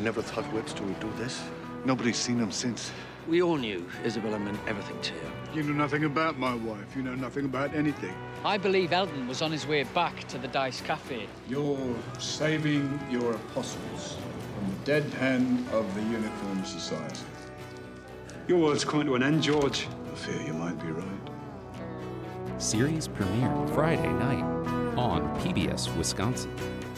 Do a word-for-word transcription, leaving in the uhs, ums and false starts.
never thought Webster would do this. Nobody's seen him since. We all knew Isabella meant everything to you. You know nothing about my wife. You know nothing about anything. I believe Elton was on his way back to the Dice Cafe. You're saving your apostles from the dead hand of the Uniform Society. Your world's coming to an end, George. I fear you might be right. Series premiere Friday night on P B S Wisconsin.